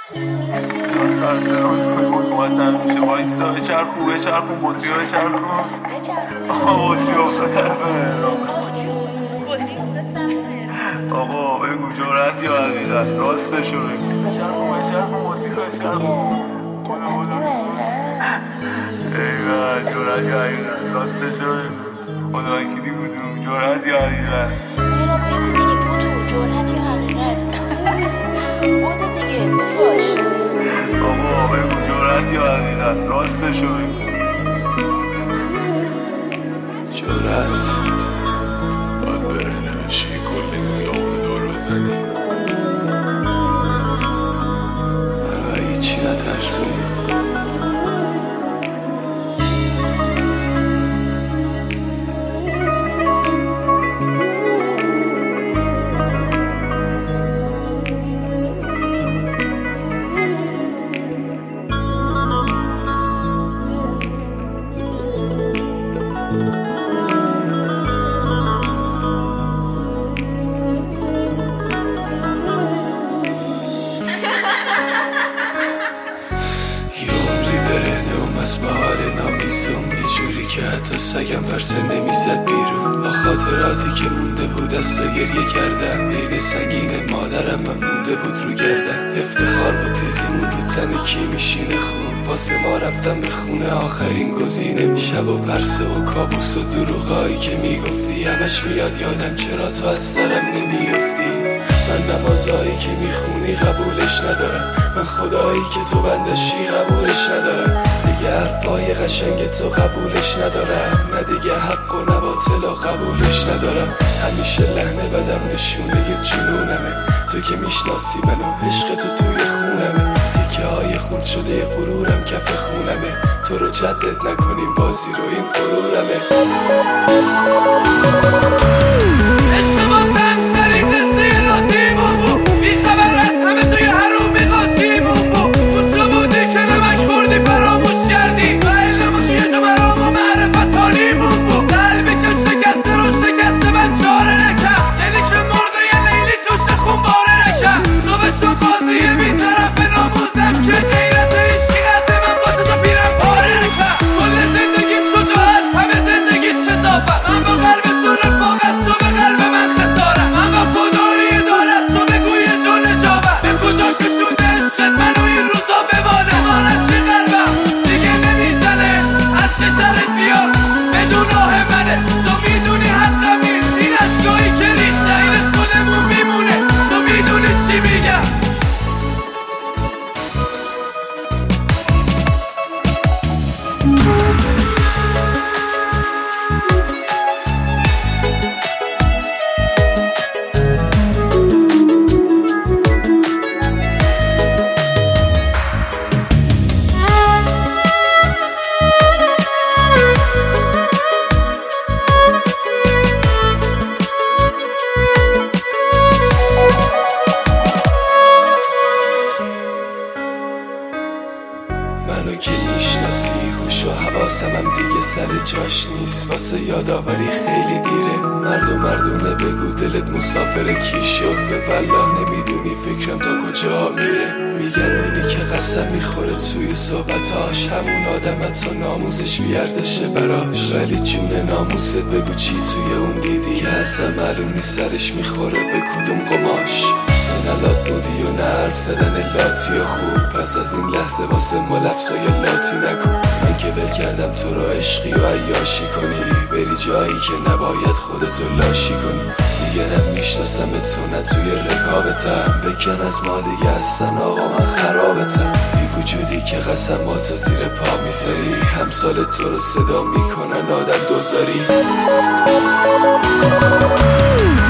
یا سر صدا میکنی بود بازم میشه وایستا بچرخون بطری ها بچرخون آقا بطری افتاد طرف آقا بگو جرأت یا حقیقت راستشو بگو بچرخون بطری ها بچرخون ایوه جرأت یا حقیقت راستشو بگو خدا وکیلی بودم جرأت یا حقیقت آقا بگو جرأت یا حقیقت راستشو بگو جرأت باید بره نمیشی کل این خیابون دور بزنی برای هیچی نترسونی یه جوری که حتی سگم ورسه نمیزد بیرون با خاطراتی که مونده بود از تو گریه کردم بین سنگین مادرم من مونده بود رو گردم افتخار بود تیزیمون رو تن کی میشینه خوب واسه ما رفتم به خونه آخرین گزینه شب و پرسه و کابوس و دروغایی که میگفتی همش میاد یادم چرا تو از سرم نمیافتی من نمازایی که میخونی قبولش ندارم من خدایی که تو بندشی قبولش ندارم دیگه حرفای قشنگ تو قبولش ندارم نه دیگه حق و نباطل و قبولش ندارم همیشه لحنه بدم نشونه جنونمه تو که میشناسی منو عشق تو توی خونمه تیکه های خورد شده غرورم کف خونمه تو رو جدد نکنیم بازی رو این غرورمه عشق ما تنگ سریم نسته لاتیمون بود بیخبر از همه توی حرومی قاطیمون بود اون تو بودی که نمک خوردی فراموش کردی و علموش یه جا مرام و معرفت حالیمون بود قلبی که شکسته رو شکسته من چاره نکم دلی که مرده یه لیلی توش خون باره نکم تو به شو قاضی بی طرف ناموزم که غیرت عشقی قد من واسه تو پیرم پاره نکم کل زندگیم شجاعت همه زندگیت چزافت من با قلب تو رفاقت تو به قلب من خسارت من با خداری دارت تو بگوی جا نجابت به کجا ششونده عشقت منو این روزا بمانه مانت چه قلبم دیگه نمیزنه از چه سرت بیاد بدون راه منه تو میدونی حقم این اشکایی که ریخته این خودمون میمونه تو میدونی چی میگم منو که میشناسی هوش و حواسم هم دیگه سر جاش نیست واسه یادآوری خیلی دیره مردونه بگو دلت مسافر کی شد به والله نمیدونی فکرم تا کجا میره میگن اونی که قسم میخوره توی صحبتاش همون آدمت و ناموزش بیارزشه براش ولی جون ناموست بگو چی توی اون دیدی که اصلا معلوم نیست سرش میخوره به کدوم قماش نلات بودی و نه حرف زدن لاتی خوب پس از این لحظه واسه ما لفظای لاتی نکن من که ول کردم تو رو عشقی و عیاشی کنی بری جایی که نباید خودتو لاشی کنی دیگه نمیشناسم تو نه توی رکابتم بکن از ما دیگه اصلا آقا من خرابتم بی وجودی که قسم ما تو زیر پا میذاری همسال تو رو صدا میکنن آدم دوزاری